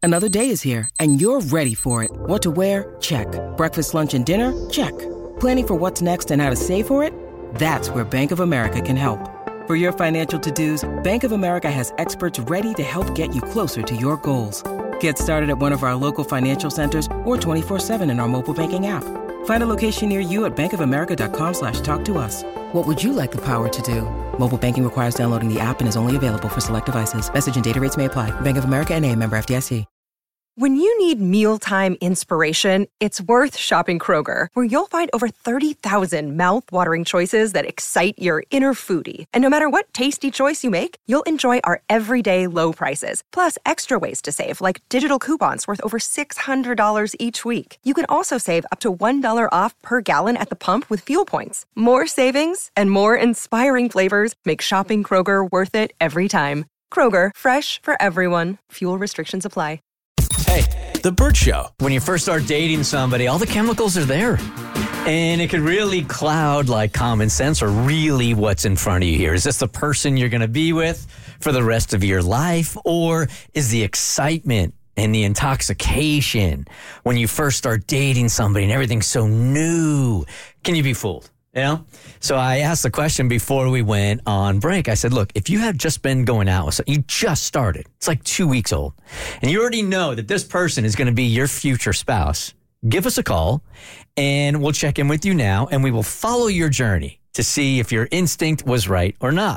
Another day is here, and you're ready for it. What to wear? Check. Breakfast, lunch, and dinner? Check. Planning for what's next and how to save for it? That's where Bank of America can help. For your financial to-dos, Bank of America has experts ready to help get you closer to your goals. Get started at one of our local financial centers or 24/7 in our mobile banking app. Find a location near you at bankofamerica.com/talktous. What would you like the power to do? Mobile banking requires downloading the app and is only available for select devices. Message and data rates may apply. Bank of America N.A., member FDIC. When you need mealtime inspiration, it's worth shopping Kroger, where you'll find over 30,000 mouth-watering choices that excite your inner foodie. And no matter what tasty choice you make, you'll enjoy our everyday low prices, plus extra ways to save, like digital coupons worth over $600 each week. You can also save up to $1 off per gallon at the pump with fuel points. More savings and more inspiring flavors make shopping Kroger worth it every time. Kroger, fresh for everyone. Fuel restrictions apply. Hey, The Bert Show. when you first start dating somebody, all the chemicals are there. And it could really cloud like common sense or really what's in front of you here. Is this the person you're going to be with for the rest of your life? Or is the excitement and the intoxication when you first start dating somebody and everything's so new? Can you be fooled? You know? So I asked the question before we went on break. I said, look, if you have just been going out with someone, you just started, it's like 2 weeks old, and you already know that this person is going to be your future spouse, give us a call and we'll check in with you now and we will follow your journey to see if your instinct was right or not.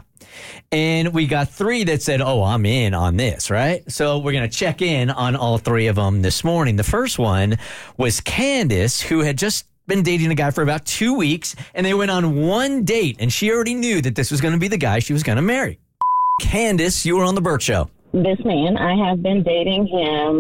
And we got 3 that said, oh, I'm in on this, right? So we're going to check in on all 3 of them this morning. The first one was Candace, who had just been dating a guy for about 2 weeks, and they went on one date, and she already knew that this was going to be the guy she was going to marry. Candace, you were on the Bert Show. This man, I have been dating him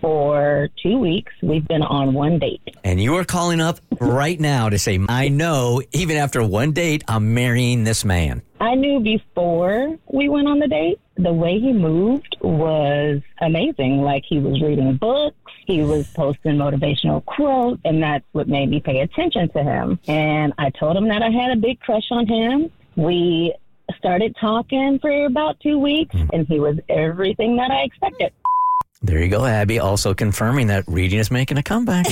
for 2 weeks. We've been on one date. And you are calling up right now to say, I know, even after one date, I'm marrying this man. I knew before we went on the date, the way he moved was amazing. Like, he was reading books, he was posting motivational quotes, and that's what made me pay attention to him. And I told him that I had a big crush on him. We started talking for about 2 weeks, and he was everything that I expected. There you go, Abby. Also confirming that reading is making a comeback.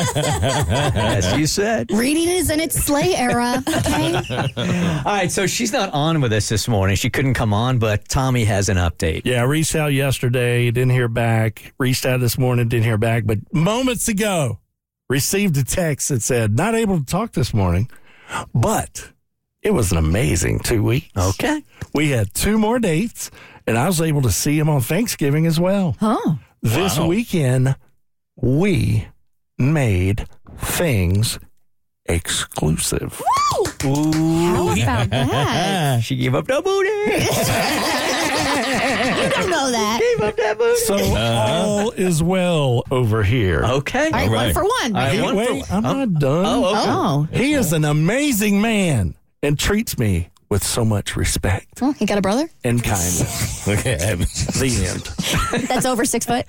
As you said. Reading is in its slay era, okay? All right, so she's not on with us this morning. She couldn't come on, but Tommy has an update. Yeah, reached out yesterday, didn't hear back. Reached out this morning, didn't hear back. But moments ago, received a text that said, not able to talk this morning, but it was an amazing 2 weeks. Okay. We had 2 more dates, and I was able to see him on Thanksgiving as well. Oh. This weekend, we made things exclusive. How about that? She gave up the booty. You don't know that. Gave up that booty. So all is well over here. Okay. All right, one for one. All right, Hey, one for wait, one. I'm not done. Oh, okay. Oh. He is an amazing man and treats me with so much respect Oh, you got a brother? and kindness. The end. That's over 6 foot.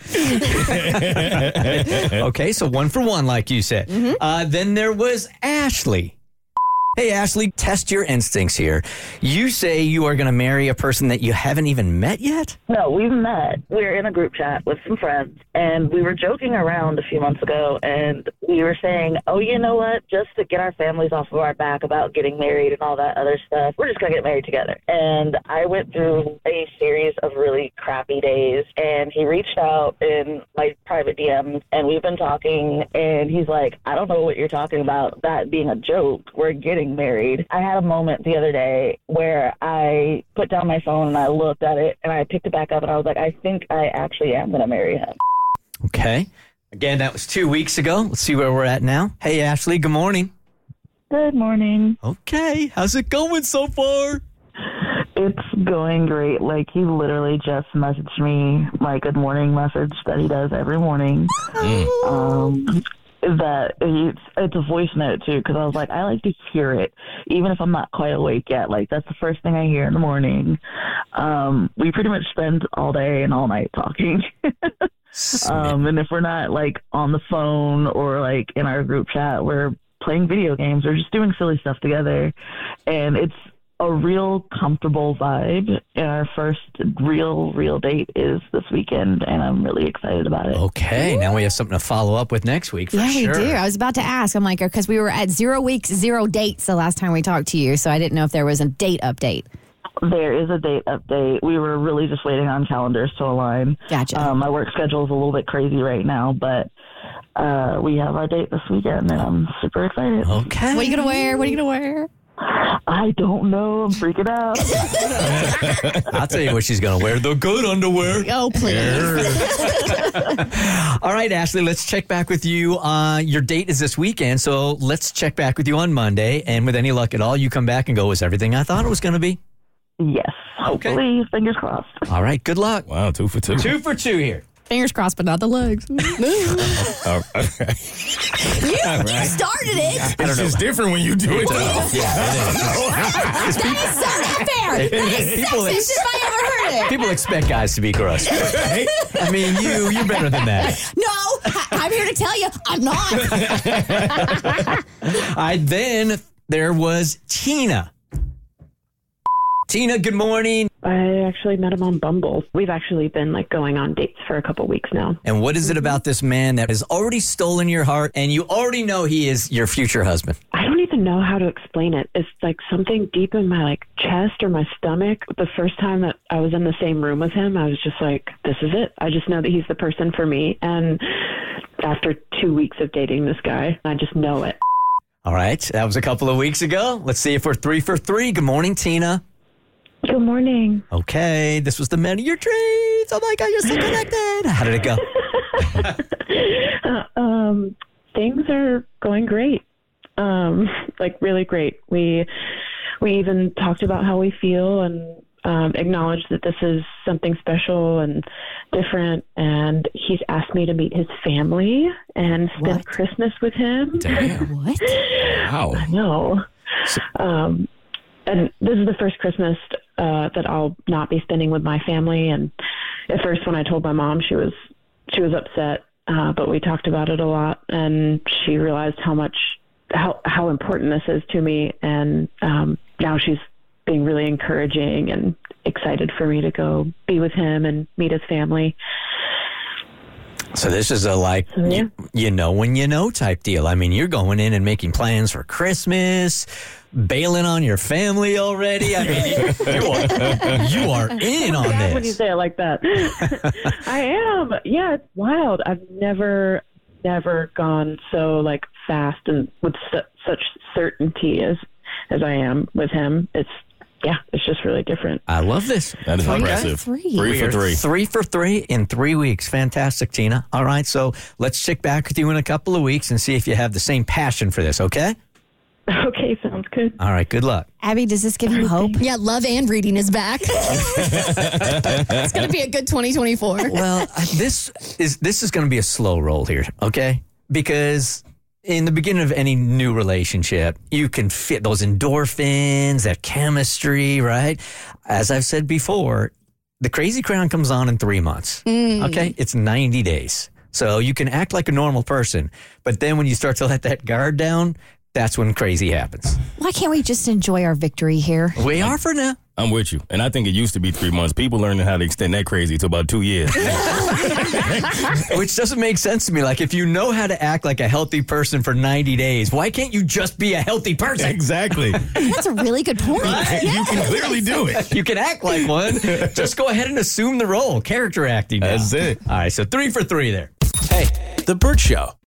Okay, so one for one, like you said. Then there was Ashley. Hey, Ashley, test your instincts here. You say you are going to marry a person that you haven't even met yet? No, we've met. We're in a group chat with some friends, and we were joking around a few months ago, and we were saying, oh, you know what, just to get our families off of our back about getting married and all that other stuff, we're just going to get married together. And I went through a series of really crappy days, and he reached out in my private DMs, and we've been talking, and he's like, I don't know what you're talking about, that being a joke. We're getting married. I had a moment the other day where I put down my phone and I looked at it and I picked it back up and I was like, I think I actually am going to marry him. Okay. Again, that was 2 weeks ago. Let's see where we're at now. Hey, Ashley, good morning. Good morning. Okay. How's it going so far? It's going great. Like, he literally just messaged me my good morning message that he does every morning. It's a voice note too, because I was like, I like to hear it even if I'm not quite awake yet. Like, that's the first thing I hear in the morning. We pretty much spend all day and all night talking. And if we're not like on the phone or like in our group chat, we're playing video games or just doing silly stuff together. And a real comfortable vibe. And our first real date is this weekend, and I'm really excited about it. Okay, now we have something to follow up with next week for Yeah, sure. we do. I was about to ask. I'm like, because we were at 0 weeks, 0 dates the last time we talked to you, so I didn't know if there was a date update. There is a date update. We were really just waiting on calendars to align. Gotcha. My work schedule is a little bit crazy right now, but we have our date this weekend, and I'm super excited. Okay. What are you going to wear? What are you going to wear? I don't know. I'm freaking out. I'll tell you what she's going to wear. The good underwear. Oh, please. All right, Ashley, let's check back with you. Your date is this weekend, so let's check back with you on Monday. And with any luck at all, you come back and go, was everything I thought it was going to be? Yes. Hopefully. Fingers crossed. All right, good luck. Wow, 2 for 2. 2 for 2 here. Fingers crossed, but not the legs. You started it. It's just different when you do it. That is so not fair. That is sexist if I ever heard it. People expect guys to be gross. I mean, you're better than that. No, I'm here to tell you, I'm not. Then there was Tina. Tina, good morning. I actually met him on Bumble. We've actually been going on dates for a couple weeks now. And what is it about this man that has already stolen your heart and you already know he is your future husband? I don't even know how to explain it. It's something deep in my chest or my stomach. The first time that I was in the same room with him, I was just like, this is it. I just know that he's the person for me. And after 2 weeks of dating this guy, I just know it. All right. That was a couple of weeks ago. Let's see if we're 3 for 3. Good morning, Tina. Good morning. Okay. This was the man of your dreams. Oh, my God. You're so connected. How did it go? Things are going great. Really great. We even talked about how we feel and acknowledged that this is something special and different. And he's asked me to meet his family and spend Christmas with him. What? Wow. I know. And this is the first Christmas that I'll not be spending with my family. And at first, when I told my mom, she was upset. But we talked about it a lot, and she realized how important this is to me. And now she's being really encouraging and excited for me to go be with him and meet his family. So this is a you know when you know type deal. I mean, you're going in and making plans for Christmas, bailing on your family already. I mean, you are in on this. When you say it like that. I am. Yeah, it's wild. I've never gone so fast and with such certainty as I am with him. It's just really different. I love this. That is impressive. 3 for 3. 3 for 3 in 3 weeks. Fantastic, Tina. All right, so let's check back with you in a couple of weeks and see if you have the same passion for this, okay? Okay, sounds good. All right, good luck. Abby, does this give you hope? Yeah, love and reading is back. It's going to be a good 2024. Well, this is going to be a slow roll here, okay? Because in the beginning of any new relationship, you can fit those endorphins, that chemistry, right? As I've said before, the crazy crown comes on in 3 months, okay? It's 90 days. So you can act like a normal person, but then when you start to let that guard down, that's when crazy happens. Why can't we just enjoy our victory here? We are for now. I'm with you. And I think it used to be 3 months. People learning how to extend that crazy to about 2 years. Which doesn't make sense to me. If you know how to act like a healthy person for 90 days, why can't you just be a healthy person? Exactly. That's a really good point. You can clearly do it. You can act like one. Just go ahead and assume the role. Character acting now. That's it. All right, so 3 for 3 there. Hey. The Burt Show.